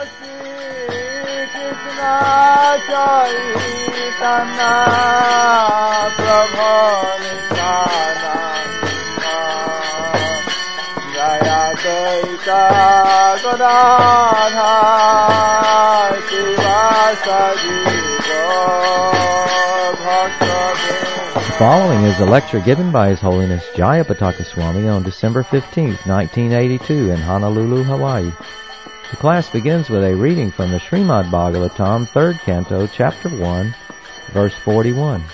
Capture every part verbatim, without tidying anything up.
The following is a lecture given by His Holiness Jayapataka Swami on December fifteenth, nineteen eighty-two in Honolulu, Hawaii. The class begins with a reading from the Srimad Bhagavatam, third canto, chapter one, verse forty-one.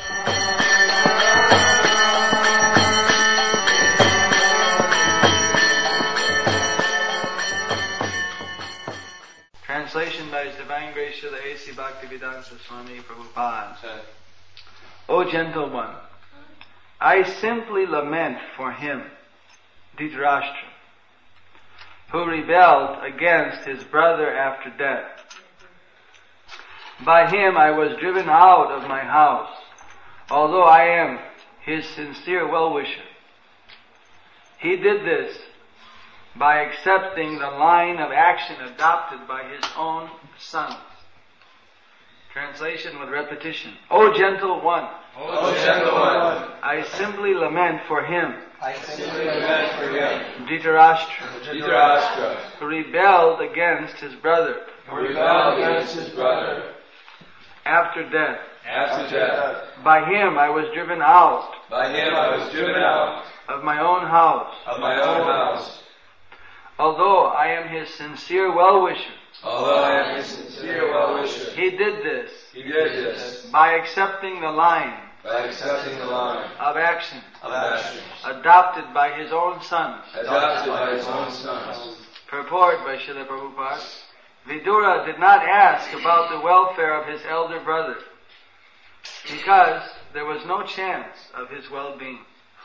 Translation by His Divine Grace Srila A C Bhaktivedanta Swami Prabhupada. O gentle one, I simply lament for him, Dhritarashtra, who rebelled against his brother after death. By him I was driven out of my house, although I am his sincere well-wisher. He did this by accepting the line of action adopted by his own sons. Translation with repetition. O gentle one, O gentle one, I simply lament for him, I simply lament for him, Dhritarashtra, Dhritarashtra, who rebelled against his brother who rebelled against his brother after death. after death. By him I was driven out By him I was driven out of my own house, of my own house, although I am his sincere well-wisher. although I am his sincere well-wisher. He did this He did this by accepting the line by accepting the line of action of action adopted by his own sons. adopted by his own sons. Purport by Srila Prabhupada. Vidura did not ask about the welfare of his elder brother because there was no chance of his well-being.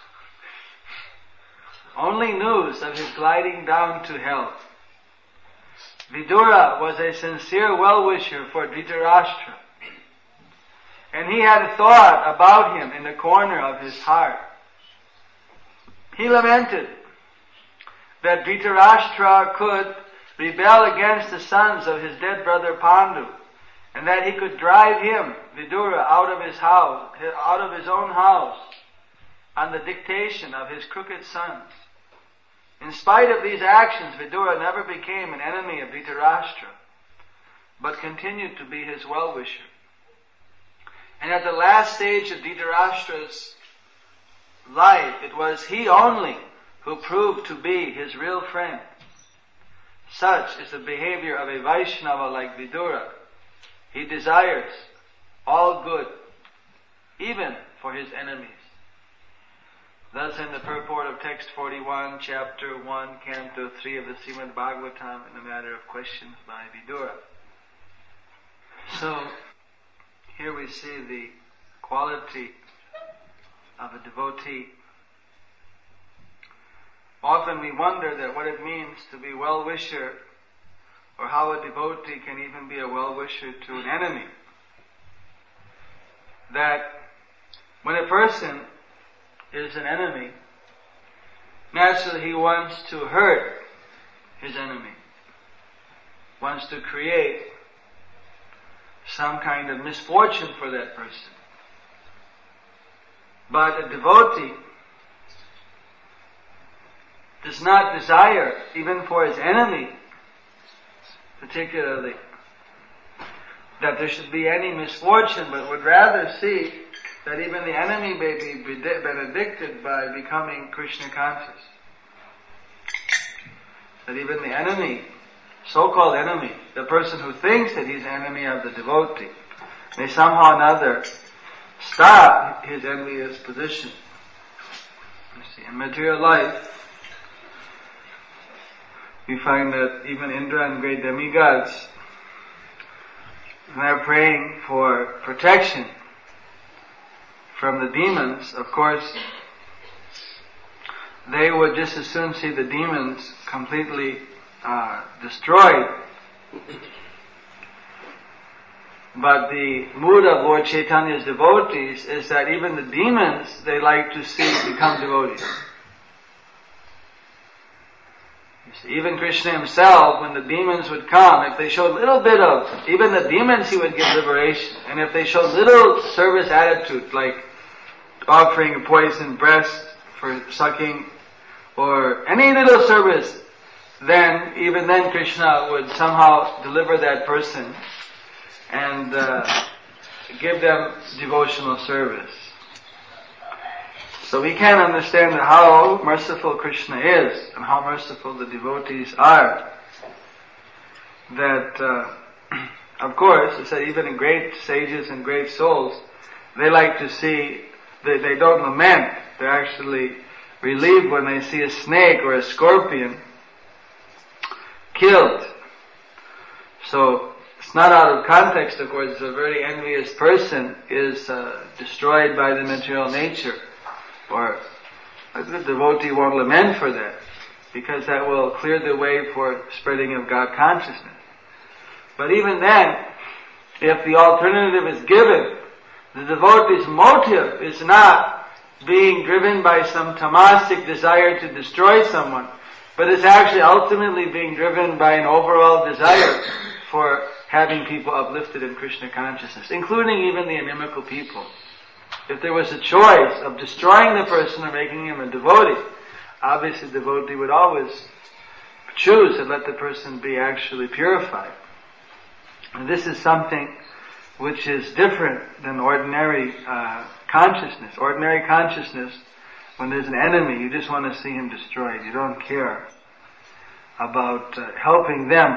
Only news of his gliding down to hell. Vidura was a sincere well-wisher for Dhritarashtra, and he had thought about him in the corner of his heart. He lamented that Dhritarashtra could rebel against the sons of his dead brother Pandu, and that he could drive him, Vidura, out of his house, out of his own house, on the dictation of his crooked sons. In spite of these actions, Vidura never became an enemy of Dhritarashtra, but continued to be his well-wisher. And at the last stage of Dhritarashtra's life, it was he only who proved to be his real friend. Such is the behavior of a Vaishnava like Vidura. He desires all good, even for his enemies. Thus in the purport of text forty-one, chapter one, canto three of the Srimad Bhagavatam, in the matter of questions by Vidura. So, here we see the quality of a devotee. Often we wonder that what it means to be well-wisher, or how a devotee can even be a well-wisher to an enemy. That when a person is an enemy, naturally he wants to hurt his enemy, wants to create some kind of misfortune for that person. But a devotee does not desire, even for his enemy particularly, that there should be any misfortune, but would rather see that even the enemy may be benedicted by becoming Krishna conscious. That even the enemy, so-called enemy, the person who thinks that he's an enemy of the devotee, may somehow or another stop his envious position. You see, in material life, we find that even Indra and great demigods, when they're praying for protection from the demons, of course, they would just as soon see the demons completely uh, destroyed. But the mood of Lord Chaitanya's devotees is that even the demons they like to see become devotees. You Even Krishna himself, when the demons would come, if they showed a little bit of, even the demons he would give liberation. And if they showed little service attitude, like offering a poisoned breast for sucking, or any little service, then, even then Krishna would somehow deliver that person and uh, give them devotional service. So we can understand how merciful Krishna is and how merciful the devotees are. That, uh, of course, it said even in great sages and great souls, they like to see, they, they don't lament, they're actually relieved when they see a snake or a scorpion killed. So, it's not out of context, of course, a very envious person is uh, destroyed by the material nature. Or the devotee won't lament for that, because that will clear the way for spreading of God consciousness. But even then, if the alternative is given, the devotee's motive is not being driven by some tamasic desire to destroy someone, but is actually ultimately being driven by an overall desire for having people uplifted in Krishna consciousness, including even the inimical people. If there was a choice of destroying the person or making him a devotee, obviously the devotee would always choose to let the person be actually purified. And this is something which is different than ordinary uh, consciousness. Ordinary consciousness, when there's an enemy, you just want to see him destroyed. You don't care about uh, helping them.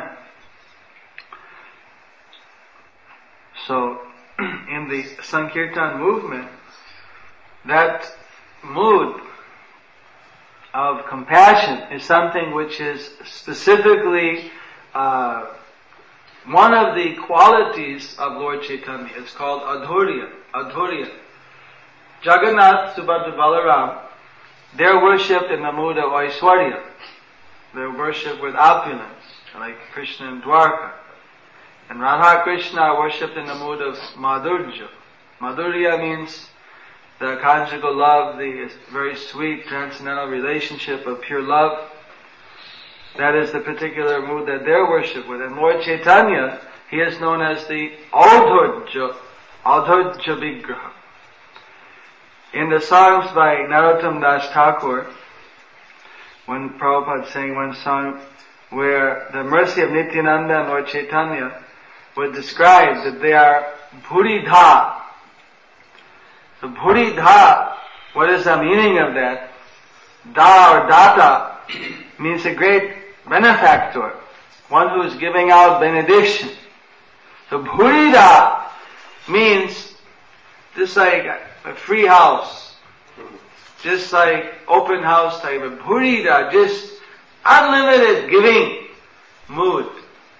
So, in the Sankirtan movement, that mood of compassion is something which is specifically uh, one of the qualities of Lord Chaitanya. It's called Adhurya. Adhurya. Jagannath, Subhadra, Balaram, they're worshipped in the mood of Aishwarya. They're worshipped with opulence, like Krishna and Dwarka. And Radha Krishna are worshipped in the mood of Madhurya. Madhurya means the conjugal love, the very sweet transcendental relationship of pure love. That is the particular mood that they're worshipped with. And Lord Chaitanya, he is known as the Adhurya, Adhurya Vigraha. In the songs by Narottam Das Thakur, when Prabhupada sang one song where the mercy of Nityananda and Lord Chaitanya would describe that they are Bhuridha. So Bhuridha, what is the meaning of that? Da or Data means a great benefactor, one who is giving out benediction. So Bhuridha means just like a free house, just like open house type of Bhuridha, just unlimited giving mood.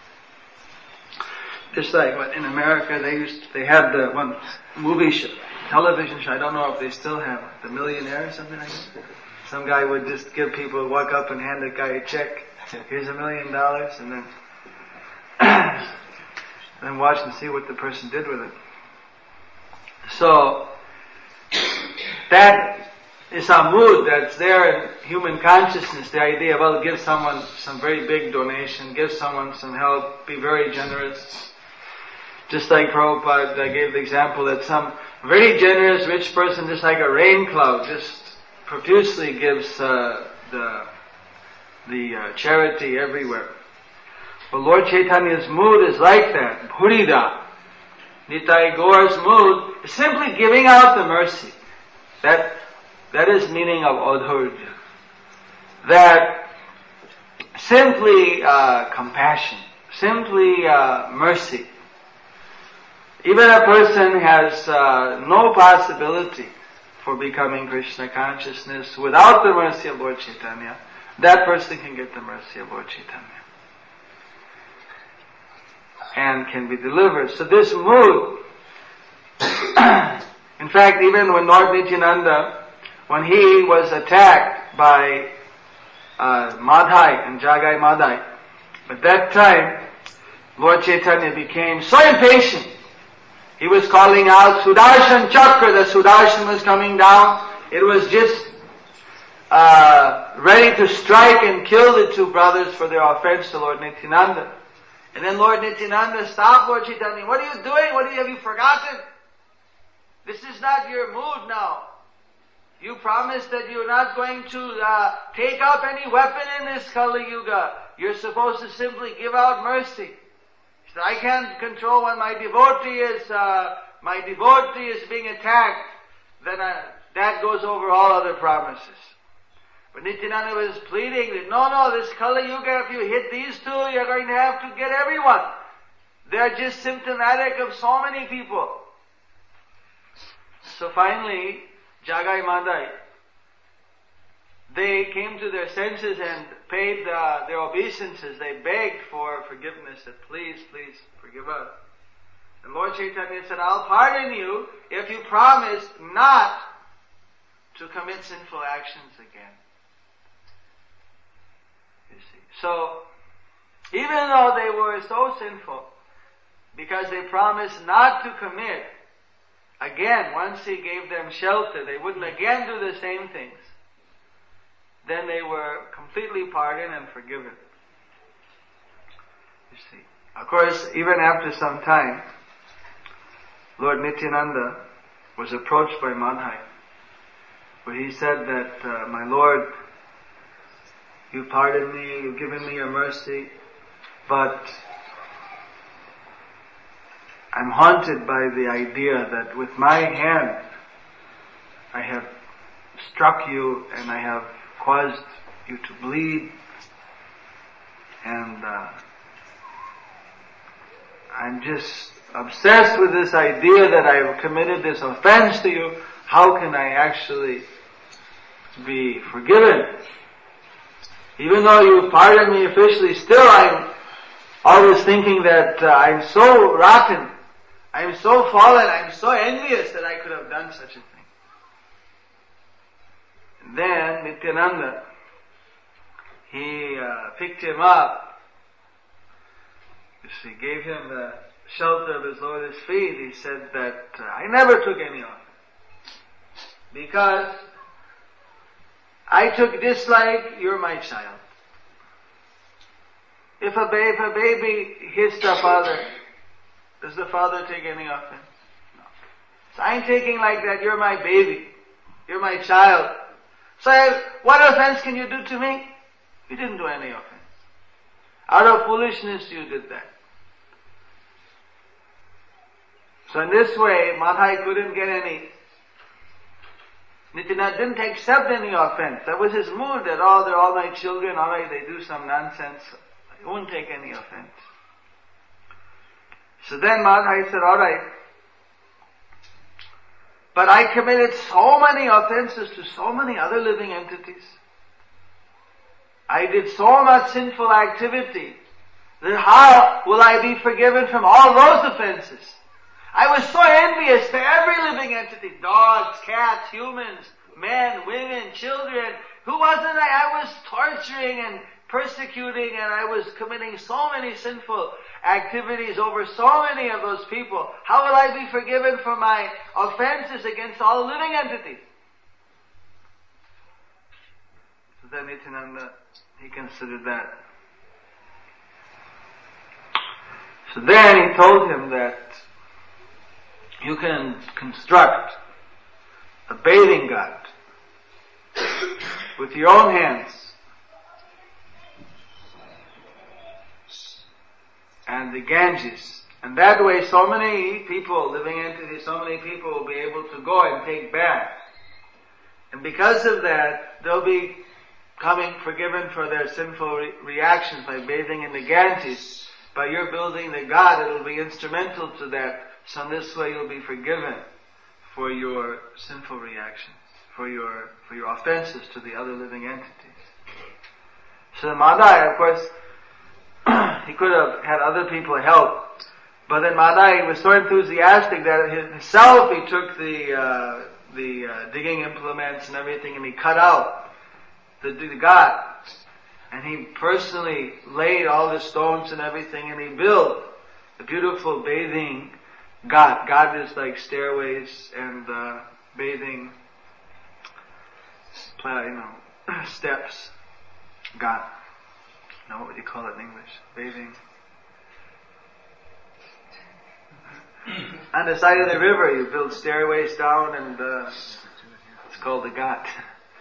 Just like what in America they used, they had the one movie show, television show, I don't know if they still have it, The Millionaire or something like that. Some guy would just give people, walk up and hand the guy a check, here's a million dollars, and then, and then watch and see what the person did with it. So, that is a mood that's there in human consciousness, the idea of, well, give someone some very big donation, give someone some help, be very generous. Just like Prabhupada I gave the example that some very generous rich person, just like a rain cloud, just profusely gives uh, the the uh, charity everywhere. But Lord Chaitanya's mood is like that, Bhurida. Nitai Gaur's mood is simply giving out the mercy. That that is meaning of Adhurya. That simply uh, compassion, simply uh, mercy. Even a person has uh, no possibility for becoming Krishna consciousness without the mercy of Lord Chaitanya, that person can get the mercy of Lord Chaitanya and can be delivered. So this mood, in fact, even when Lord Nityananda, when he was attacked by uh, Madhai and Jagai Madhai, at that time, Lord Chaitanya became so impatient. He was calling out Sudarshan Chakra, the Sudarshan was coming down. It was just uh, ready to strike and kill the two brothers for their offense to Lord Nityananda. And then Lord Nityananda stopped Lord Chaitanya. What are you doing? What are you, have you forgotten? This is not your mood now. You promised that you're not going to uh, take up any weapon in this Kali Yuga. You're supposed to simply give out mercy. So I can't control when my devotee is uh, my devotee is being attacked. Then I, that goes over all other promises. But Nityananda was pleading that no, no, this Kali Yuga, if you hit these two, you're going to have to get everyone. They're just symptomatic of so many people. So finally, Jagai Madai, they came to their senses and paid uh, their obeisances. They begged for forgiveness, said, please, please, forgive us. And Lord Chaitanya said, I'll pardon you if you promise not to commit sinful actions again. You see. So, even though they were so sinful, because they promised not to commit, again, once he gave them shelter, they wouldn't again do the same things. Then they were completely pardoned and forgiven. You see. Of course, even after some time, Lord Nityananda was approached by Madhai, where he said that, uh, my Lord, you pardoned me, you've given me your mercy, but I'm haunted by the idea that with my hand I have struck you and I have caused you to bleed, and uh, I'm just obsessed with this idea that I've committed this offense to you. How can I actually be forgiven? Even though you pardoned me officially, still I'm always thinking that uh, I'm so rotten, I'm so fallen, I'm so envious that I could have done such a thing. And then Nityananda, he uh, picked him up, you see, gave him the shelter of his lotus feet. He said that uh, I never took any offense, because I took dislike, you're my child. If a, ba- if a baby hits the father, does the father take any offense? No. So I'm taking like that, you're my baby, you're my child. So I, what offense can you do to me? You didn't do any offense. Out of foolishness you did that. So in this way, Madhai couldn't get any. Nityananda didn't accept any offense. That was his mood, that oh, they're all my children, alright, they do some nonsense. He won't take any offense. So then Madhai said, alright, but I committed so many offenses to so many other living entities. I did so much sinful activity that how will I be forgiven from all those offenses? I was so envious to every living entity, dogs, cats, humans, men, women, children. Who wasn't I? I was torturing and persecuting, and I was committing so many sinful activities over so many of those people. How will I be forgiven for my offenses against all living entities? So then Nityananda, he considered that. So then he told him that you can construct a bathing ghat with your own hands, and the Ganges. And that way so many people, living entities, so many people will be able to go and take baths. And because of that, they'll be coming forgiven for their sinful re- reactions by bathing in the Ganges. By your building the ghat, it'll be instrumental to that. So in this way you'll be forgiven for your sinful reactions, for your for your offenses to the other living entities. So Madhai, of course, he could have had other people help, but then Madhai was so enthusiastic that himself he took the uh, the uh, digging implements and everything, and he cut out the, the ghat, and he personally laid all the stones and everything, and he built a beautiful bathing ghat. Ghat is like stairways and uh, bathing, you know, steps. Ghat. No, what would you call it in English? Bathing. On the side of the river, you build stairways down, and uh, it's called the Ghat.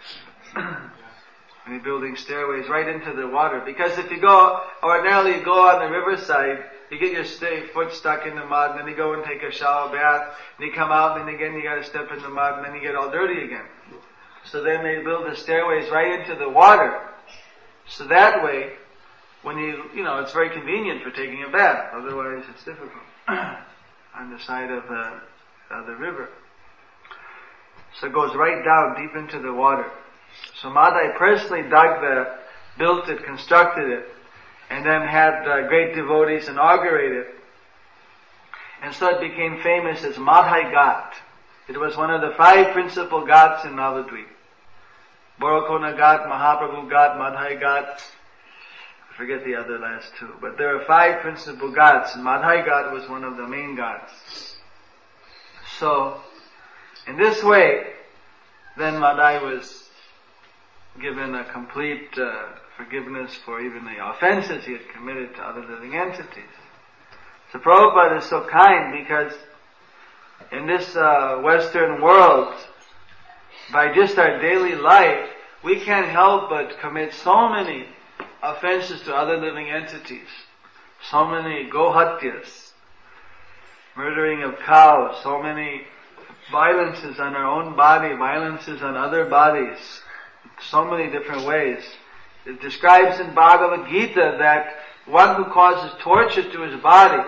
And you're building stairways right into the water. Because if you go, ordinarily you go on the riverside, you get your st- foot stuck in the mud, and then you go and take a shower bath, and you come out, and then again you gotta step in the mud, and then you get all dirty again. So then they build the stairways right into the water. So that way, when you, you know, it's very convenient for taking a bath. Otherwise it's difficult. On the side of the, of the river. So it goes right down deep into the water. So Madai personally dug the, built it, constructed it, and then had uh, great devotees inaugurate it. And so it became famous as Madhai Ghat. It was one of the five principal ghats in Navadvip. Borokona Ghat, Mahaprabhu Ghat, Madhai Ghat. I forget the other last two. But there are five principal ghats, and Madhai Ghat was one of the main ghats. So, in this way, then Madai was given a complete uh, forgiveness for even the offenses he had committed to other living entities. So Prabhupada is so kind because in this uh, Western world, by just our daily life, we can't help but commit so many offenses to other living entities. So many gohatyas, murdering of cows, so many violences on our own body, violences on other bodies, so many different ways. It describes in Bhagavad Gita that one who causes torture to his body,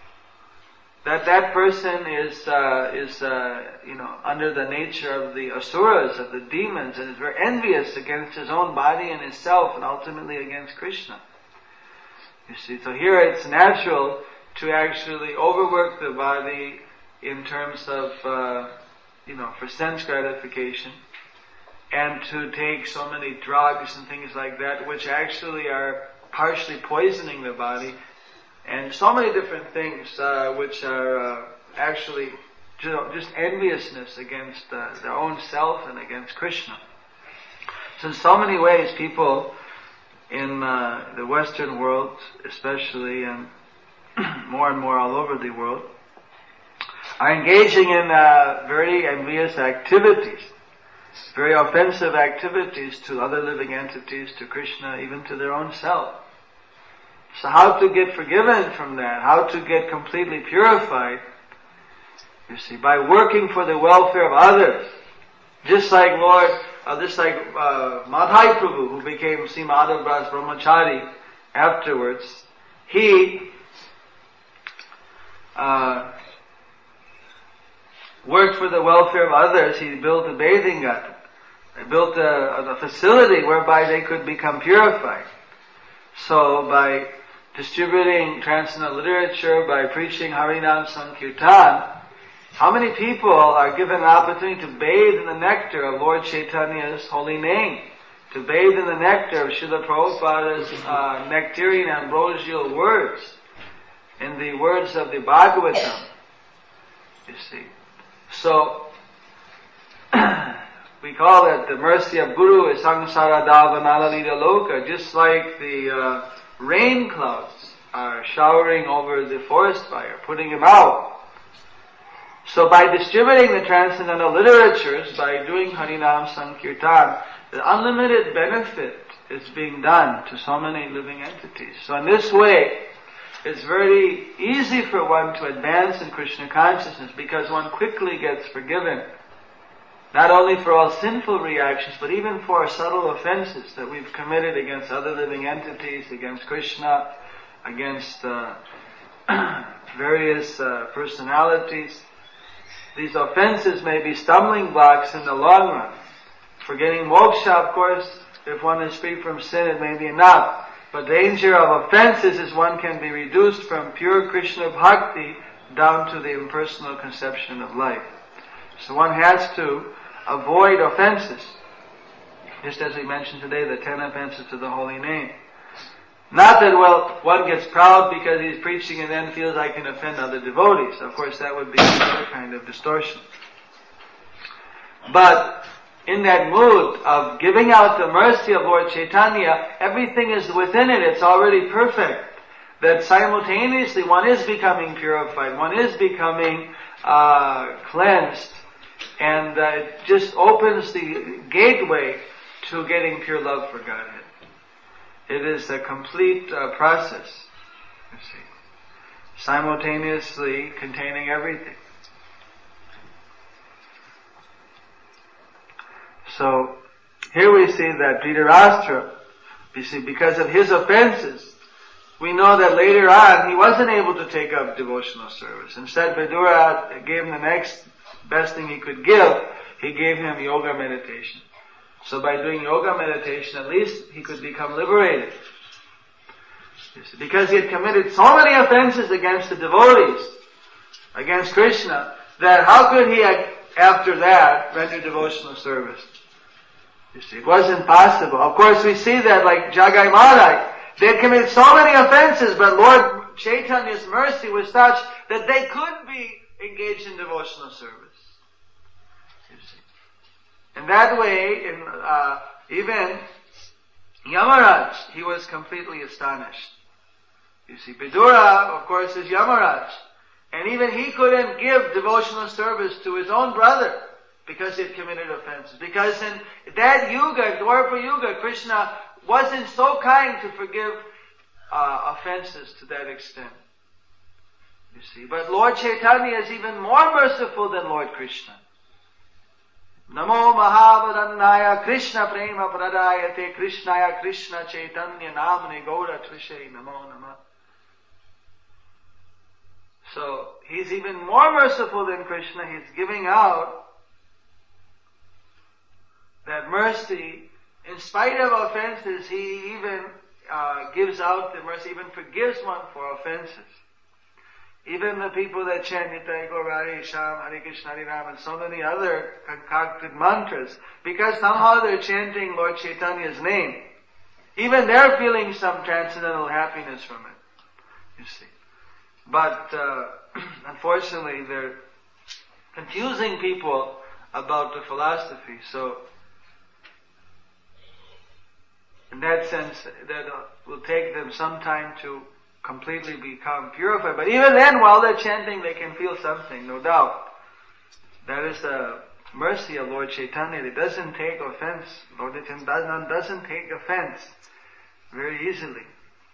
that that person is, uh, is, uh, you know, under the nature of the asuras, of the demons, and is very envious against his own body and himself, and ultimately against Krishna. You see, so here it's natural to actually overwork the body in terms of, uh, you know, for sense gratification, and to take so many drugs and things like that, which actually are partially poisoning the body, and so many different things uh, which are uh, actually just enviousness against uh, their own self and against Krishna. So in so many ways, people in uh, the Western world, especially, and more and more all over the world, are engaging in uh, very envious activities, very offensive activities to other living entities, to Krishna, even to their own self. So how to get forgiven from that, how to get completely purified, you see, by working for the welfare of others. Just like Lord, uh, just like uh, Madhai Prabhu, who became Sri Madhav Das Brahmachari afterwards, he uh, worked for the welfare of others. He built a bathing ghat. He built a, a facility whereby they could become purified. So by distributing transcendental literature, by preaching Harinam Sankirtan, how many people are given an opportunity to bathe in the nectar of Lord Chaitanya's holy name, to bathe in the nectar of Srila Prabhupada's uh, nectarian ambrosial words, in the words of the Bhagavatam, you see. So, we call it the mercy of Guru is samsara davanalita loka, just like the uh, rain clouds are showering over the forest fire, putting them out. So by distributing the transcendental literatures, by doing Harinam Sankirtan, the unlimited benefit is being done to so many living entities. So in this way, it's very easy for one to advance in Krishna consciousness because one quickly gets forgiven. Not only for all sinful reactions, but even for subtle offenses that we've committed against other living entities, against Krishna, against uh, various uh, personalities. These offenses may be stumbling blocks in the long run. For getting moksha, of course, if one is free from sin, it may be enough. But the danger of offenses is one can be reduced from pure Krishna bhakti down to the impersonal conception of life. So one has to avoid offenses. Just as we mentioned today, the ten offenses to the holy name. Not that, well, one gets proud because he's preaching and then feels I can offend other devotees. Of course, that would be another kind of distortion. But in that mood of giving out the mercy of Lord Chaitanya, everything is within it, it's already perfect. That simultaneously one is becoming purified, one is becoming uh, cleansed, and uh, it just opens the gateway to getting pure love for Godhead. It is a complete uh, process, you see, simultaneously containing everything. So, here we see that Dhritarashtra, you see, because of his offenses, we know that later on he wasn't able to take up devotional service. Instead, Vidura gave him the next best thing he could give. He gave him yoga meditation. So by doing yoga meditation, at least he could become liberated. Because he had committed so many offenses against the devotees, against Krishna, that how could he, after that, render devotional service? You see, it wasn't possible. Of course, we see that like Jagai Madai, they had committed so many offenses, but Lord Chaitanya's mercy was such that they could be engaged in devotional service. You see. In that way, in, uh, even Yamaraj, he was completely astonished. You see, Vidura, of course, is Yamaraj. And even he couldn't give devotional service to his own brother because he had committed offenses. Because in that yuga, Dwapara Yuga, Krishna wasn't so kind to forgive uh, offenses to that extent. You see, but Lord Chaitanya is even more merciful than Lord Krishna. Namo Mahavadannaya Krishna Prema Pradayate Krishnaya Krishna Chaitanya Namane Gaura Tvishe Namo Nama. So, he's even more merciful than Krishna. He's giving out that mercy. In spite of offenses, he even uh, gives out the mercy, even forgives one for offenses. Even the people that chant Nitai Gaur Hare Sham, Hare Krishna, Hare Ram, and so many other concocted mantras, because somehow they're chanting Lord Chaitanya's name, even they're feeling some transcendental happiness from it, you see. But uh, unfortunately, they're confusing people about the philosophy, so in that sense, that will take them some time to completely become purified. But even then, while they're chanting, they can feel something, no doubt. That is the mercy of Lord Chaitanya. It doesn't take offense. Lord Chaitanya doesn't take offense very easily.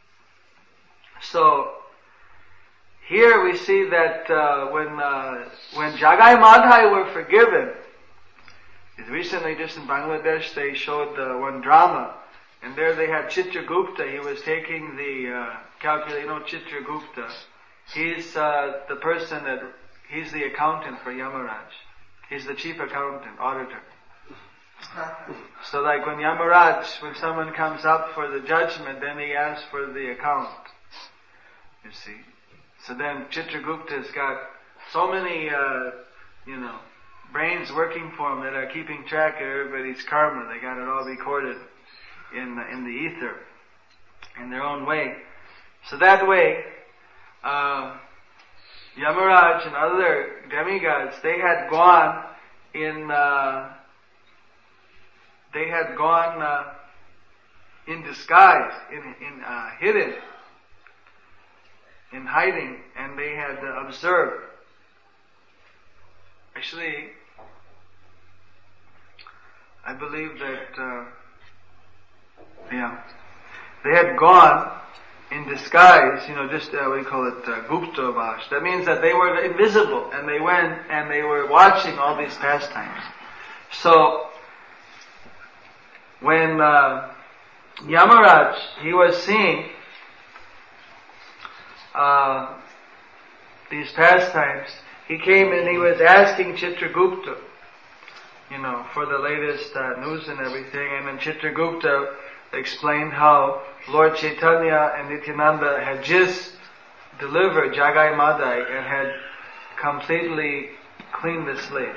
So, here we see that uh, when uh, when Jagai Madhai were forgiven, recently just in Bangladesh they showed uh, one drama. And there they had Chitragupta. He was taking the uh, calculator. You know Chitragupta. He's uh, the person that he's the accountant for Yamaraj. He's the chief accountant, auditor. So, like when Yamaraj, when someone comes up for the judgment, then he asks for the account. You see. So then Chitragupta's got so many, uh, you know, brains working for him that are keeping track of everybody's karma. They got it all recorded in the, in the ether, in their own way. So that way, uh, Yamaraj and other demigods, they had gone in, uh, they had gone uh, in disguise, in, in uh, hidden, in hiding, and they had uh, observed. Actually, I believe that. Uh, Yeah. They had gone in disguise, you know, just, uh, what do you call it, uh, Gupta Vash. That means that they were invisible, and they went and they were watching all these pastimes. So, when uh, Yamaraj, he was seeing uh, these pastimes, he came and he was asking Chitragupta, you know, for the latest uh, news and everything, and then Chitragupta explained how Lord Chaitanya and Nityananda had just delivered Jagai Madai and had completely cleaned the slate.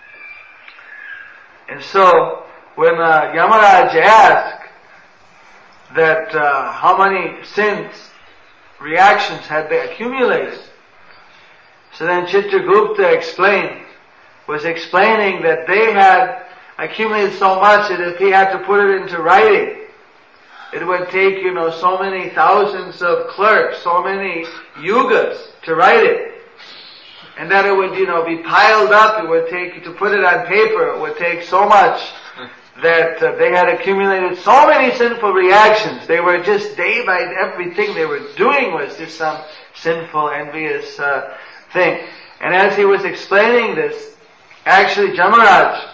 And so, when uh, Yamaraj asked that uh, how many sins, reactions had they accumulated, so then Chitragupta explained, was explaining that they had accumulated so much that if he had to put it into writing, it would take, you know, so many thousands of clerks, so many yugas to write it. And that it would, you know, be piled up. It would take, to put it on paper, it would take so much that uh, they had accumulated so many sinful reactions. They were just, day by day, everything they were doing was just some sinful, envious uh, thing. And as he was explaining this, actually Jamaraj,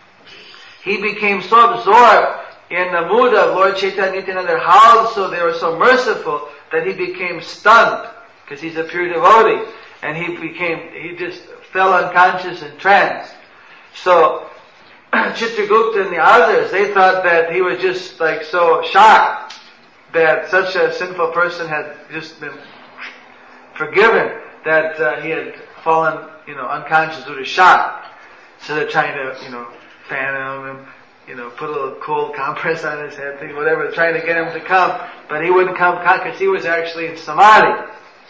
he became so absorbed in the mood of Lord Chaitanya Nityananda, how so they were so merciful, that he became stunned, because he's a pure devotee. And he became, he just fell unconscious in trance. So, Chitragupta and the others, they thought that he was just like so shocked that such a sinful person had just been forgiven, that uh, he had fallen, you know, unconscious due to shock. So they're trying to, you know, fan him and, you know, put a little cold compress on his head, thing, whatever, trying to get him to come. But he wouldn't come because he was actually in samadhi.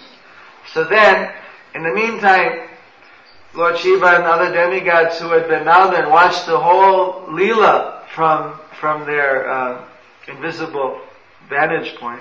So then, in the meantime, Lord Shiva and other demigods who had been down there and watched the whole Leela from from their uh, invisible vantage point,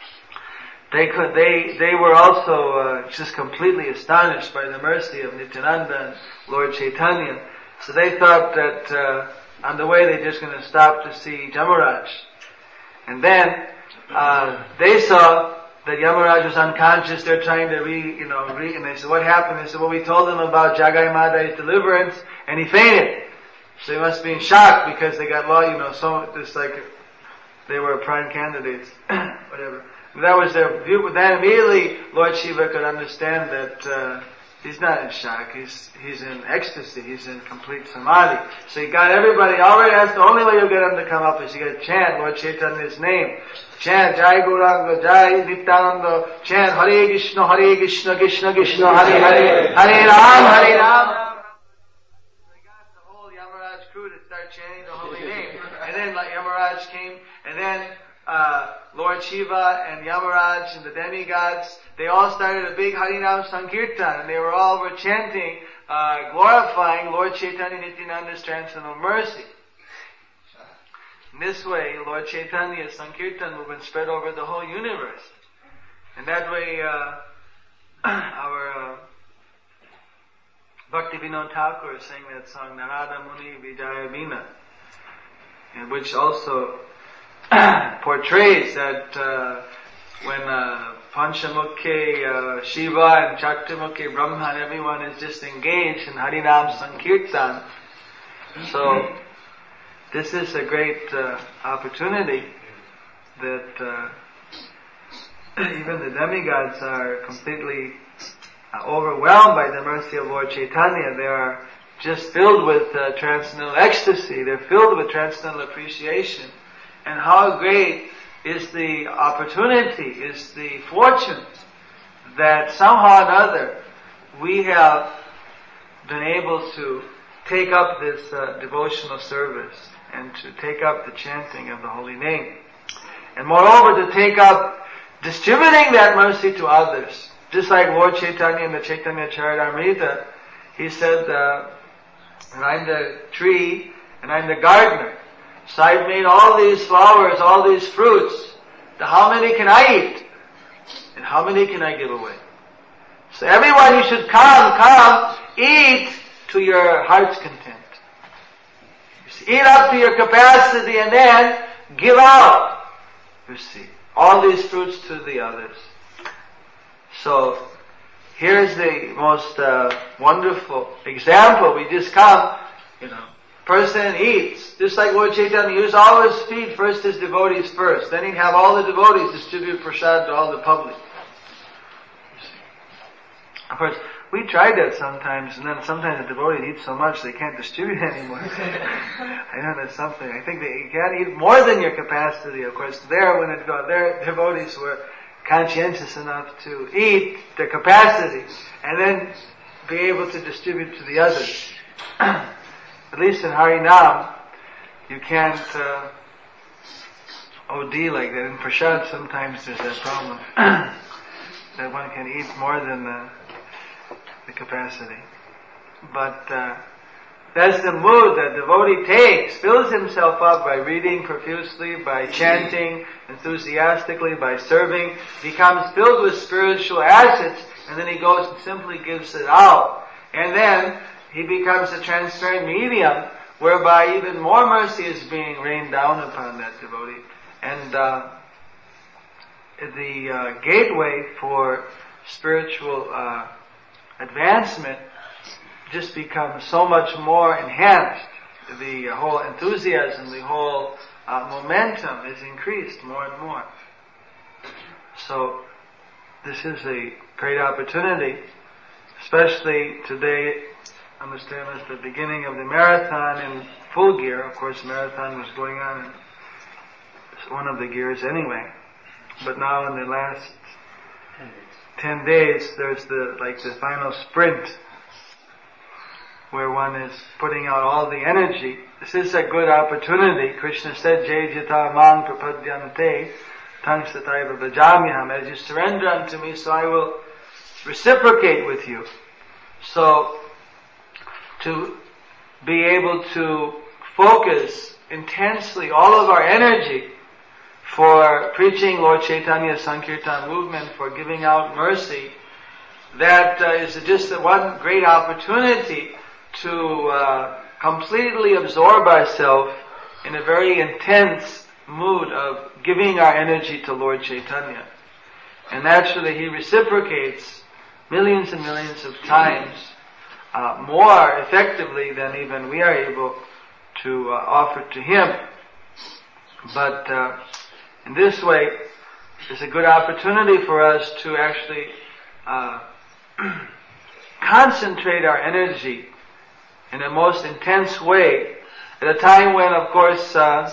they could they they were also uh, just completely astonished by the mercy of Nityananda and Lord Chaitanya. So they thought that uh, on the way they're just going to stop to see Jamaraj, and then uh, they saw that Yamaraj was unconscious. They're trying to re, you know, re, and they said, what happened? They said, well, we told him about Jagai Madai's deliverance, and he fainted. So he must be in shock because they got, well, you know, so, just like, they were prime candidates, whatever. And that was their view, but then immediately Lord Shiva could understand that, uh, he's not in shock, he's, he's in ecstasy, he's in complete samadhi. So he got everybody, already that's the only way you'll get them to come up is you got to chant Lord Chaitanya's name. Chant Jai Gauranga, Jai Nityananda, chant Hare Krishna, Hare Krishna, Krishna Krishna, Hare Hare, Hare Ram, Hare Ram. They got the whole Yamaraj crew to start chanting the holy name. And then like Yamaraj came, and then uh, Lord Shiva and Yamaraj and the demigods, they all started a big Harinam Sankirtan, and they were all were chanting, uh, glorifying Lord Chaitanya Nityananda's transcendental mercy. In this way, Lord Chaitanya's Sankirtan movement spread over the whole universe. And that way, uh, our uh, Bhakti Vinod Thakur sang that song, Narada Muni Vijaya Vina, and which also portrays that uh, when uh, Panchamukhi uh, Shiva and Chakramukhi Brahma and everyone is just engaged in Harinam Sankirtan. So, this is a great uh, opportunity that uh, even the demigods are completely uh, overwhelmed by the mercy of Lord Chaitanya. They are just filled with uh, transcendental ecstasy. They're filled with transcendental appreciation. And how great is the opportunity, is the fortune that somehow or another we have been able to take up this uh, devotional service and to take up the chanting of the holy name. And moreover, to take up distributing that mercy to others. Just like Lord Chaitanya in the Chaitanya Charitamrita, he said, uh, I'm the tree and I'm the gardener. So I've made all these flowers, all these fruits. Now how many can I eat? And how many can I give away? So everyone, you should come, come, eat to your heart's content. Eat up to your capacity and then give out, you see, all these fruits to the others. So, here's the most uh, wonderful example. We just come, you know, person eats, just like Lord Chaitanya used to always feed first his devotees first. Then he'd have all the devotees distribute prasad to all the public. Of course, we tried that sometimes, and then sometimes the devotees eat so much they can't distribute anymore. I know that's something. I think that you can't eat more than your capacity. Of course, there when it got their devotees were conscientious enough to eat their capacity, and then be able to distribute to the others. At least in Harinam, you can't uh, O D like that. In prasad, sometimes there's that problem that one can eat more than the the capacity. But uh, That's the mood that devotee takes, fills himself up by reading profusely, by chanting enthusiastically, by serving, becomes filled with spiritual assets, and then he goes and simply gives it out. And then he becomes a transparent medium, whereby even more mercy is being rained down upon that devotee. And uh, the uh, gateway for spiritual uh, advancement just becomes so much more enhanced. The whole enthusiasm, the whole uh, momentum is increased more and more. So this is a great opportunity, especially today. Understand it's the beginning of the marathon in full gear. Of course, marathon was going on in one of the gears anyway. But now in the last ten days, there's the like the final sprint, where one is putting out all the energy. This is a good opportunity. Krishna said, Jai jita mang prapadyante tang sataiva bhajamyaham. As you surrender unto me, so I will reciprocate with you. So, to be able to focus intensely all of our energy for preaching Lord Chaitanya's Sankirtan movement, for giving out mercy, that uh, is just one great opportunity to uh, completely absorb ourselves in a very intense mood of giving our energy to Lord Chaitanya. And naturally he reciprocates millions and millions of times uh, more effectively than even we are able to uh, offer to him. But uh, in this way, it's a good opportunity for us to actually uh, concentrate our energy in a most intense way, at a time when, of course, uh,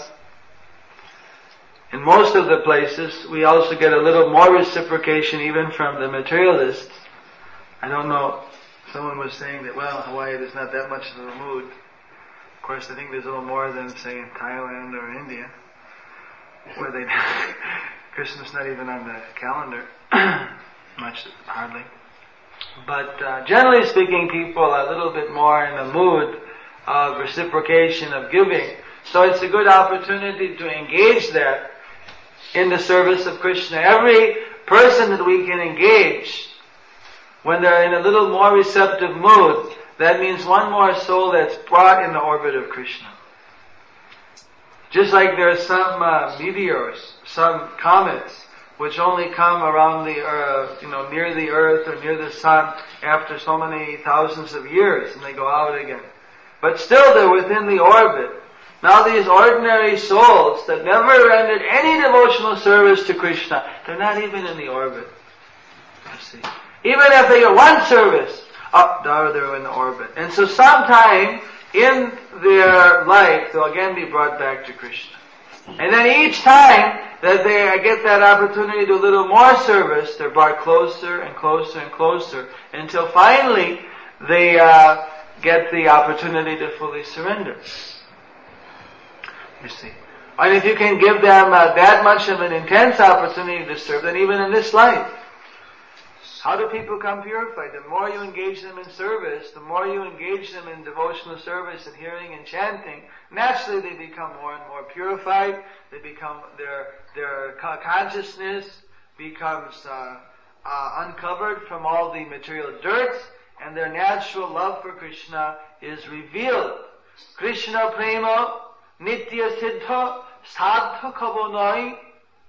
in most of the places, we also get a little more reciprocation even from the materialists. I don't know, someone was saying that, well, Hawaii, there's not that much of a mood. Of course, I think there's a little more than, say, in Thailand or India, where they, Christmas not even on the calendar, much, hardly. But uh, generally speaking, people are a little bit more in the mood of reciprocation, of giving. So it's a good opportunity to engage that in the service of Krishna. Every person that we can engage, when they're in a little more receptive mood, that means one more soul that's brought in the orbit of Krishna. Just like there are some uh, meteors, some comets, which only come around the, uh, you know, near the earth or near the sun after so many thousands of years, and they go out again. But still they're within the orbit. Now these ordinary souls that never rendered any devotional service to Krishna, they're not even in the orbit. You see. Even if they get one service, up, oh, they're in the orbit. And so sometime in their life, they'll again be brought back to Krishna. And then each time that they get that opportunity to do a little more service, they're brought closer and closer and closer until finally they uh, get the opportunity to fully surrender. You see. And if you can give them uh, that much of an intense opportunity to serve, then even in this life, how do people come purified? The more you engage them in service, the more you engage them in devotional service and hearing and chanting, naturally they become more and more purified. They become, their their consciousness becomes uh, uh, uncovered from all the material dirt, and their natural love for Krishna is revealed. Krishna prema nitya siddha sadha kabonai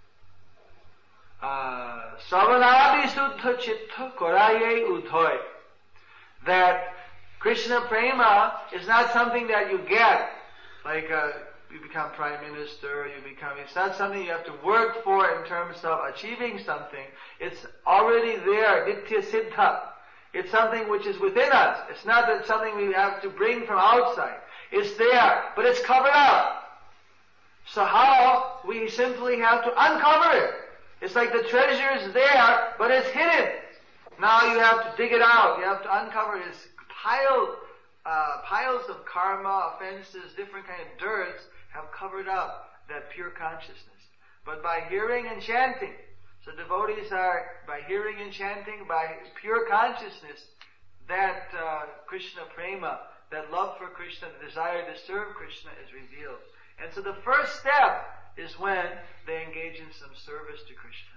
Savanadi Suddha Chitta Koraye Udhoy. That Krishna Prema is not something that you get, like uh, you become Prime Minister, you become, it's not something you have to work for in terms of achieving something. It's already there, Nitya Siddha. It's something which is within us. It's not that something we have to bring from outside. It's there, but it's covered up. So how? We simply have to uncover it. It's like the treasure is there, but it's hidden. Now you have to dig it out. You have to uncover it. It's piled, uh, piles of karma, offenses, different kind of dirts have covered up that pure consciousness. But by hearing and chanting, so devotees are, by hearing and chanting, by pure consciousness, that uh, Krishna Prema that love for Krishna, the desire to serve Krishna is revealed. And so the first step is when they engage in some service to Krishna.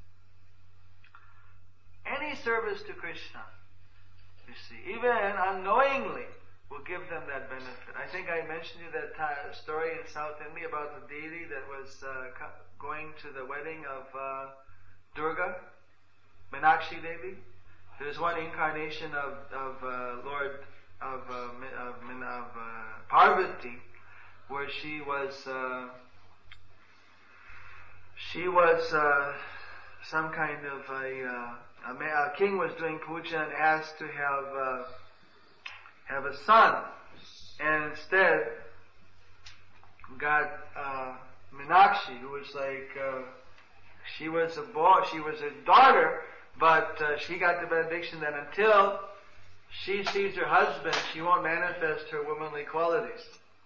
Any service to Krishna, you see, even unknowingly, will give them that benefit. I think I mentioned you that uh, story in South India about the deity that was uh, going to the wedding of uh, Durga, Meenakshi Devi. There's one incarnation of, of uh, Lord of, uh, of, of uh, Parvati, where she was uh, she was uh, some kind of a, uh, a, ma- a king was doing puja and asked to have uh, have a son, and instead got uh, Meenakshi, who was like uh, she was a boy, she was a daughter, but uh, she got the benediction that until she sees her husband, she won't manifest her womanly qualities.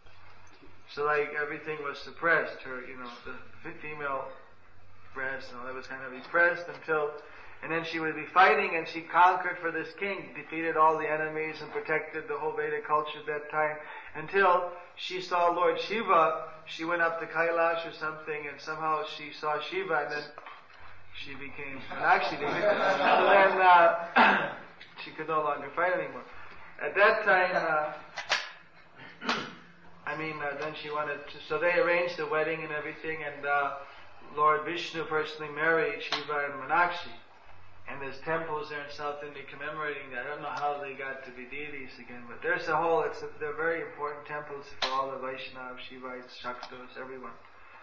So like everything was suppressed, her, you know, the female breast and all that was kind of repressed until, and then she would be fighting, and she conquered for this king, defeated all the enemies and protected the whole Vedic culture at that time, until she saw Lord Shiva. She went up to Kailash or something, and somehow she saw Shiva, and then she became Meenakshi Devi. So then uh, she could no longer fight anymore. At that time, uh, I mean, uh, then she wanted to, so they arranged the wedding and everything, and uh, Lord Vishnu personally married Shiva and Meenakshi. And there's temples there in South India commemorating that. I don't know how they got to be deities again, but there's a whole, it's a, they're very important temples for all the Vaishnavas, Shivites, Shaktas, everyone.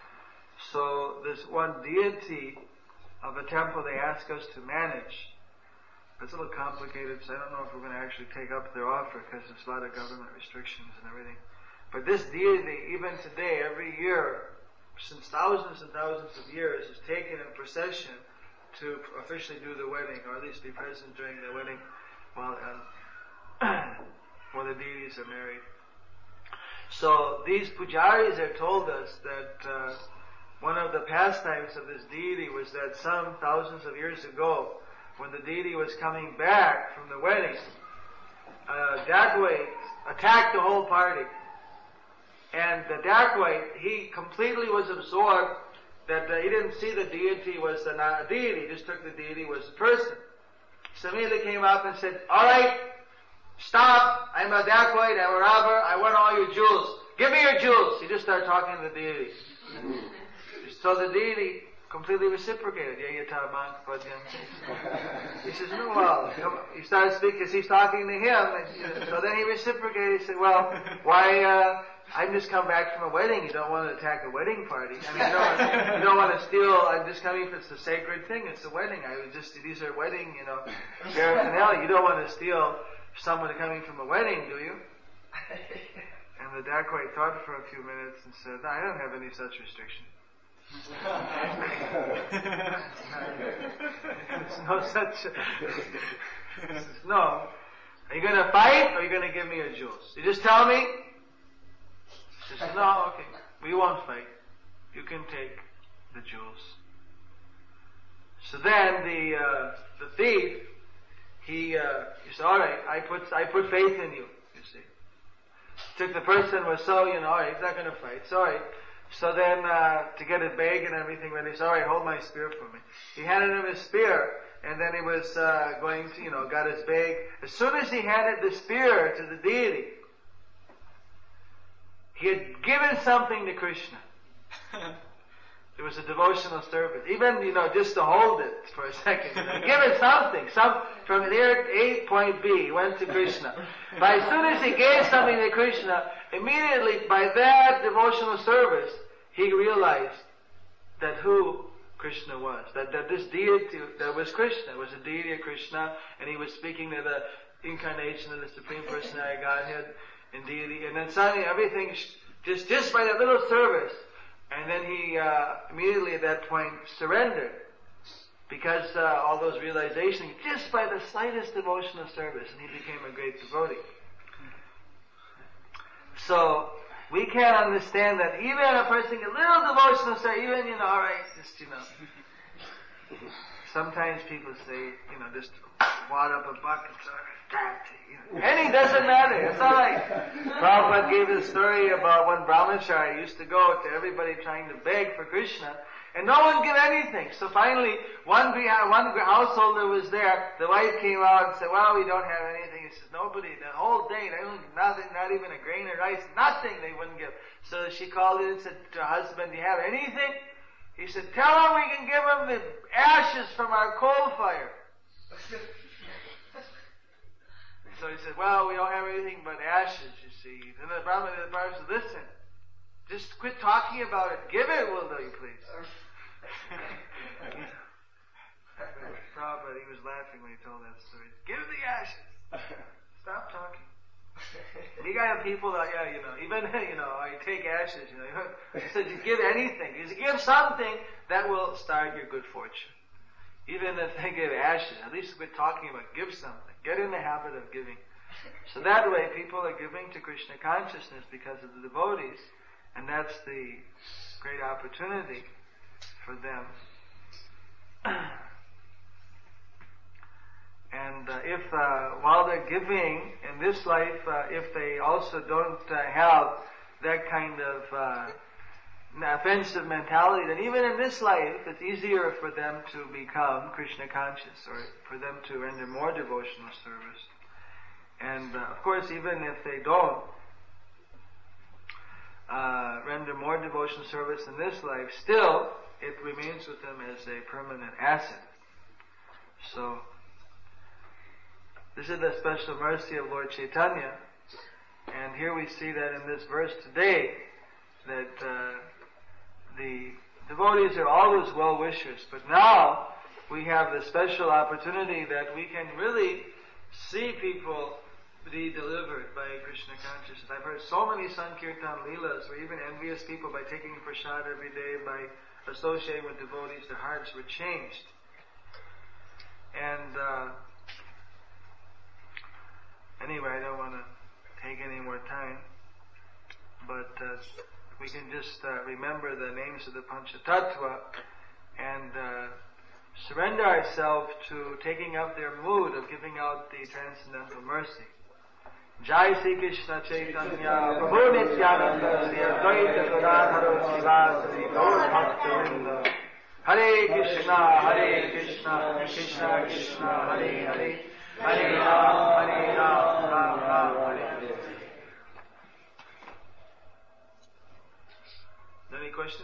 So there's one deity of a temple they ask us to manage. It's a little complicated, so I don't know if we're going to actually take up their offer because there's a lot of government restrictions and everything. But this deity, even today, every year, since thousands and thousands of years, is taken in procession to officially do the wedding, or at least be present during the wedding while, um, while the deities are married. So these pujaris have told us that uh, one of the pastimes of this deity was that some thousands of years ago, when the deity was coming back from the wedding, uh, Dakwait attacked the whole party. And the Dakwait, he completely was absorbed that uh, he didn't see the deity was uh, not a deity, he just took the deity was a person. So immediately came up and said, alright, stop, I'm a Dakwait, I'm a robber, I want all your jewels. Give me your jewels. He just started talking to the deity. So the deity completely reciprocated. He says, no, well, he started speaking, because he's talking to him. So then he reciprocated. He said, well, why, uh, I'm just come back from a wedding. You don't want to attack a wedding party. I mean, you don't, you don't want to steal, I'm just coming, it's a sacred thing, it's a wedding. I was just, these are wedding, you know, paraphernalia. You don't want to steal someone coming from a wedding, do you? And the Dakwait thought for a few minutes and said, no, I don't have any such restriction. There's no such. Says, no. Are you going to fight or are you going to give me your jewels? You just tell me. She says, no, okay. We won't fight. You can take the jewels. So then the uh, the thief, he uh, he said, all right, I put I put faith in you. You see, took the person was so you know, all right, he's not going to fight. So all right. So then, uh, to get his bag and everything ready, he said, all right, hold my spear for me. He handed him his spear, and then he was uh, going to, you know, got his bag. As soon as he handed the spear to the deity, he had given something to Krishna. It was a devotional service. Even, you know, just to hold it for a second. Give it something. Some, from there, A point B, he went to Krishna. But as soon as he gave something to Krishna, immediately by that devotional service, he realized that who Krishna was. That, that this deity, that was Krishna, was a deity of Krishna, and he was speaking to the incarnation of the Supreme Personality of Godhead in deity. And then suddenly everything, just, just by that little service, and then he uh, immediately at that point surrendered, because uh, all those realizations, just by the slightest devotional service, and he became a great devotee. So we can't understand that even a person, a little devotional service, even, you know, all right, just, you know, sometimes people say, you know, just wad up a bucket, you know. Any doesn't matter. It's all right. Prabhupada gave a story about one brahmachari used to go to everybody trying to beg for Krishna, and no one give anything. So finally, one one householder was there. The wife came out and said, "Well, we don't have anything." He says, "Nobody, the whole day, they don't, nothing, not even a grain of rice, nothing they wouldn't give." So she called in and said to her husband, "Do you have anything?" He said, "Tell him we can give him the ashes from our coal fire." So he said, "Well, we don't have anything but ashes, you see." Then the Brahman, the Brahman said, "Listen, just quit talking about it. Give it, will you please?" Prabhupada, he was laughing when he told that story. "Give the ashes. Stop talking." You got have people that, yeah, you know, even, you know, I take ashes, you know. He said, you give anything. You give something that will start your good fortune. Even if they give ashes, at least quit talking about, give something. Get in the habit of giving. So that way people are giving to Krishna consciousness because of the devotees, and that's the great opportunity for them. And uh, if, uh, while they're giving in this life, uh, if they also don't uh, have that kind of uh, offensive mentality, then even in this life, it's easier for them to become Krishna conscious, or for them to render more devotional service. And uh, of course, even if they don't uh, render more devotional service in this life, still it remains with them as a permanent asset. So, this is the special mercy of Lord Chaitanya, and here we see that in this verse today, that uh, the devotees are always well-wishers, but now we have the special opportunity that we can really see people be delivered by Krishna consciousness. I've heard so many Sankirtan Leelas where even envious people, by taking prasad every day, by associating with devotees, their hearts were changed. And uh, anyway, I don't want to take any more time, but uh, we can just uh, remember the names of the Panchatattva and uh, surrender ourselves to taking up their mood of giving out the transcendental mercy. Jai Sri Krishna Chaitanya Prabhu Nityananda Sri Advaita Gadadhara Srivasadi Gaur Bhakta-vrinda. Hare Krishna, Hare Krishna, Krishna Krishna, Hare Hare, Hare Ram, Hare Ram, Ram Ram, Hare Hare. Any questions?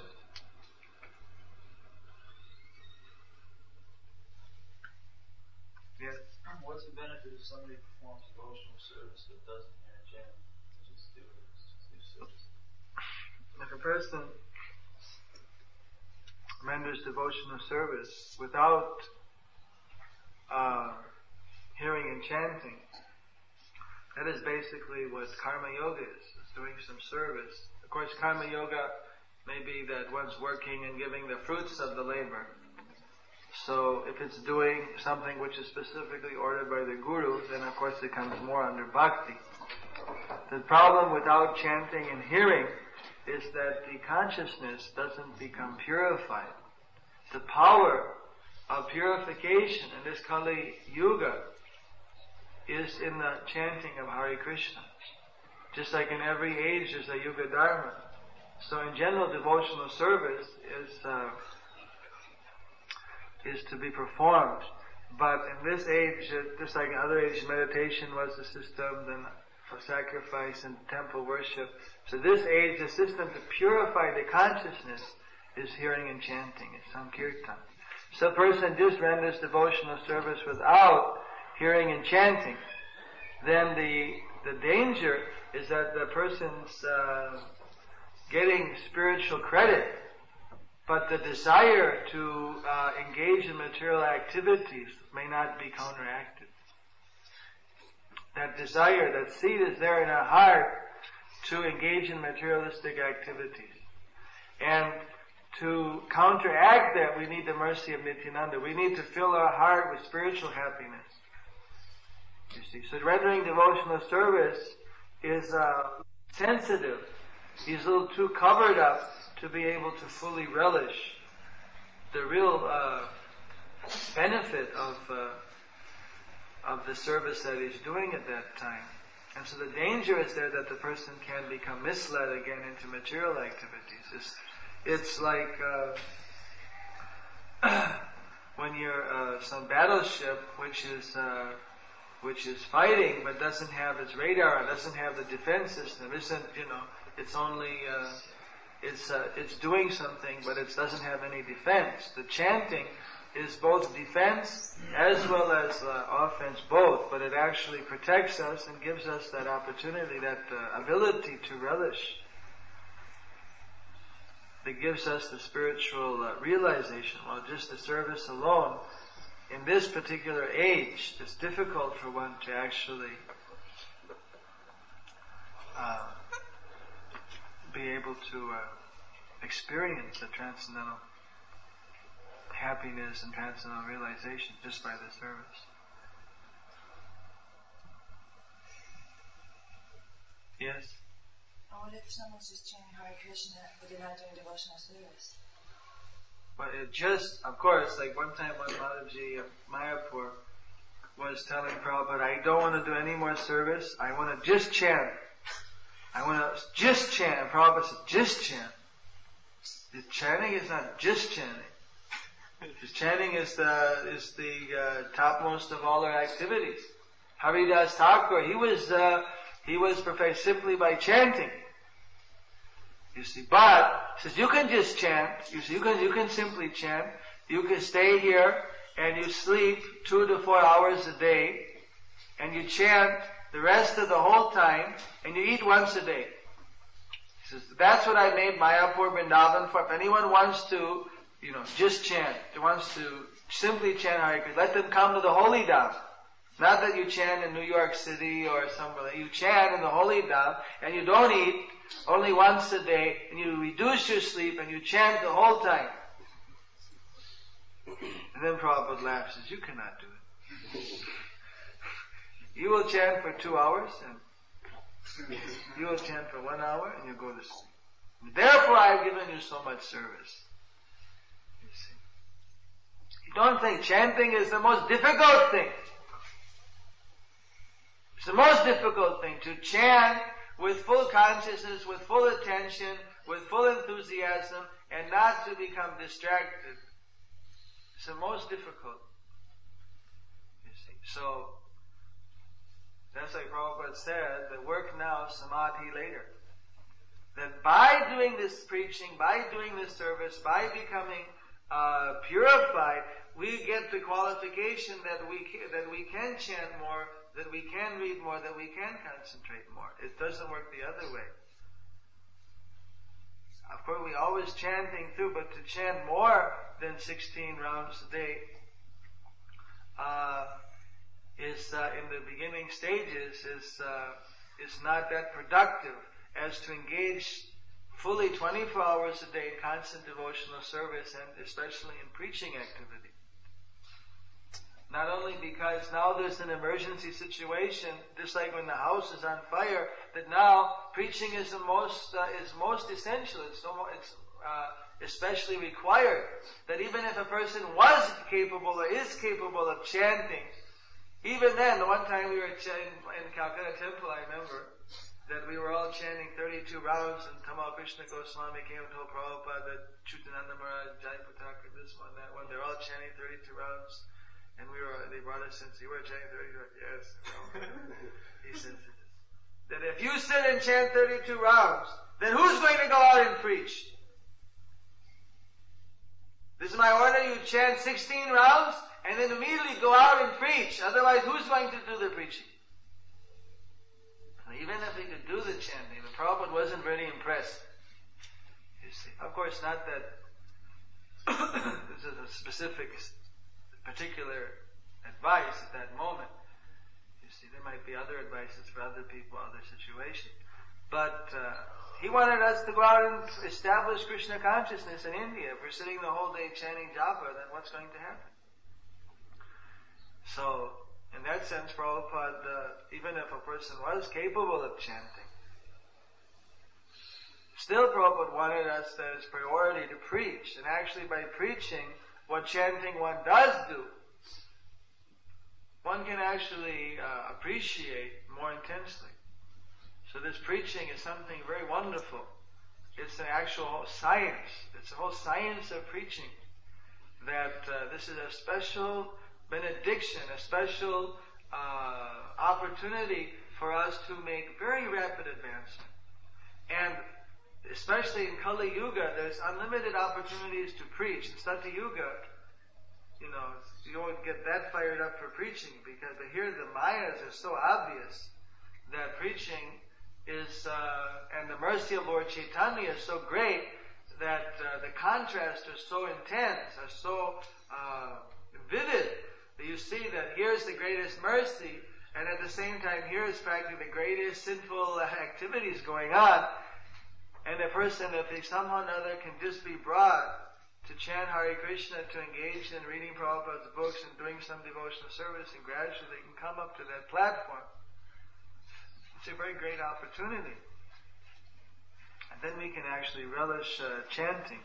Yes. What's the benefit if somebody performs devotional service that doesn't hear a chant? Just do it. Just do service. If a person renders devotional service without uh, hearing and chanting, that is basically what karma yoga is. It's doing some service. Of course, karma yoga may be that one's working and giving the fruits of the labor. So if it's doing something which is specifically ordered by the Guru, then of course it comes more under bhakti. The problem without chanting and hearing is that the consciousness doesn't become purified. The power of purification in this Kali Yuga is in the chanting of Hare Krishna. Just like in every age there's a Yuga Dharma. So in general, devotional service is uh, is to be performed. But in this age, just like in other ages, meditation was the system, then for sacrifice and temple worship. So this age, the system to purify the consciousness is hearing and chanting, it's Sankirtan. So a person just renders devotional service without hearing and chanting, then the the danger is that the person's uh, getting spiritual credit, but the desire to uh, engage in material activities may not be counteracted. That desire, that seed is there in our heart to engage in materialistic activities. And to counteract that, we need the mercy of Nityananda. We need to fill our heart with spiritual happiness. You see, so rendering devotional service is uh, sensitive. He's a little too covered up to be able to fully relish the real uh, benefit of uh, of the service that he's doing at that time. And so the danger is there that the person can become misled again into material activities. It's, it's like uh, when you're uh, some battleship which is uh, which is fighting but doesn't have its radar, doesn't have the defense system, isn't, you know, it's only uh, it's uh, it's doing something but it doesn't have any defense. The chanting is both defense as well as uh, offense, both, but it actually protects us and gives us that opportunity, that uh, ability to relish. That gives us the spiritual uh, realization. Well, just the service alone, in this particular age, it's difficult for one to actually uh, be able to uh, experience the transcendental happiness and transcendental realization just by the service. Yes? What if someone's just chanting Hare Krishna but they're not doing devotional service? But it just, of course, like one time when Mataji of Mayapur was telling Prabhupada, I don't want to do any more service, I want to just chant. I want to just chant. And Prabhupada said, just chant. The chanting is not just chanting. Because chanting is the is the uh, topmost of all our activities. Haridas Thakur, he was uh, he was perfect simply by chanting. You see, but says you can just chant. You see, you can you can simply chant. You can stay here and you sleep two to four hours a day, and you chant the rest of the whole time, and you eat once a day. He says that's what I made Mayapur Vrindavan for. If anyone wants to, you know, just chant. He wants to simply chant Hare Krishna. Let them come to the Holy Dham. Not that you chant in New York City or somewhere. You chant in the Holy Dham and you don't eat only once a day and you reduce your sleep and you chant the whole time. And then Prabhupada laughs and says, you cannot do it. You will chant for two hours and you will chant for one hour and you go to sleep. Therefore I have given you so much service. You see. You don't think chanting is the most difficult thing. It's the most difficult thing to chant with full consciousness, with full attention, with full enthusiasm, and not to become distracted. It's the most difficult. You see. So, that's like Prabhupada said, that work now, samadhi later. That by doing this preaching, by doing this service, by becoming uh, purified, we get the qualification that we can, that we can chant more, that we can read more, that we can concentrate more. It doesn't work the other way. Of course, we always chanting through, but to chant more than sixteen rounds a day uh, is uh, in the beginning stages is uh, is not that productive as to engage fully twenty-four hours a day in constant devotional service, and especially in preaching activity. Not only because now there's an emergency situation, just like when the house is on fire, that now preaching is the most uh, is most essential. It's, so, it's uh, especially required that even if a person was capable or is capable of chanting, even then, the one time we were chanting in Calcutta Temple, I remember that we were all chanting thirty-two rounds, and Tamal Krishna Goswami came and told Prabhupada that Chutananda Maharaj, Jayapataka, this one, that one, they're all chanting thirty-two rounds. And we were, they brought us in, so you were chanting thirty-two rounds? Yes. He says that if you sit and chant thirty-two rounds, then who's going to go out and preach? This is my order, you chant sixteen rounds, and then immediately go out and preach. Otherwise, who's going to do the preaching? And even if he could do the chanting, the Prabhupada wasn't very impressed. You see, of course, not that this is a specific particular advice at that moment. You see, there might be other advices for other people, other situations. But uh, he wanted us to go out and establish Krishna consciousness in India. If we're sitting the whole day chanting japa, then what's going to happen? So, in that sense, Prabhupada, uh, even if a person was capable of chanting, still Prabhupada wanted us as priority to preach. And actually by preaching, what chanting one does do, one can actually uh, appreciate more intensely. So this preaching is something very wonderful. It's an actual science. It's a whole science of preaching. That uh, this is a special benediction, a special uh, opportunity for us to make very rapid advancement. And especially in Kali Yuga, there's unlimited opportunities to preach. In Sati Yuga, you know, you won't get that fired up for preaching, because here the Mayas are so obvious that preaching is, uh, and the mercy of Lord Chaitanya is so great that uh, the contrasts are so intense, are so uh, vivid, that you see that here's the greatest mercy, and at the same time here is practically the greatest sinful activities going on. And a person, if they somehow or another can just be brought to chant Hare Krishna, to engage in reading Prabhupada's books and doing some devotional service, and gradually they can come up to that platform. It's a very great opportunity. And then we can actually relish uh, chanting.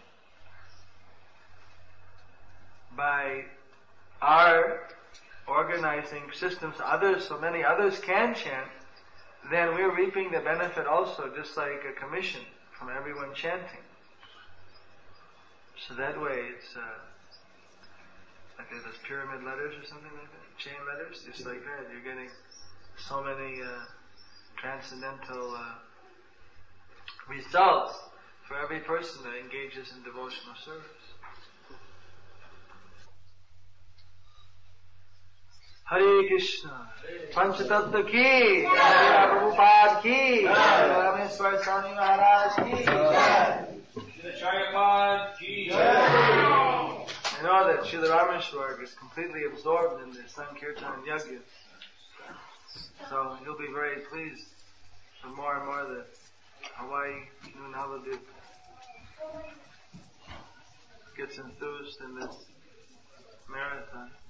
By our organizing systems, others, so many others can chant, then we're reaping the benefit also, just like a commission from everyone chanting. So that way it's uh, like those pyramid letters or something like that, chain letters, just like that. You're getting so many uh, transcendental uh, results for every person that engages in devotional service. Hare Krishna, Panchatattva ki, Jai Prabhupada ki, Rameswar Swami Maharaj ki, Srila Prabhupada ki. I know that Srila Rameshwar is completely absorbed in the Sankirtan Yajna, so he'll be very pleased for more and more that Hawaii New Navadip gets enthused in this marathon.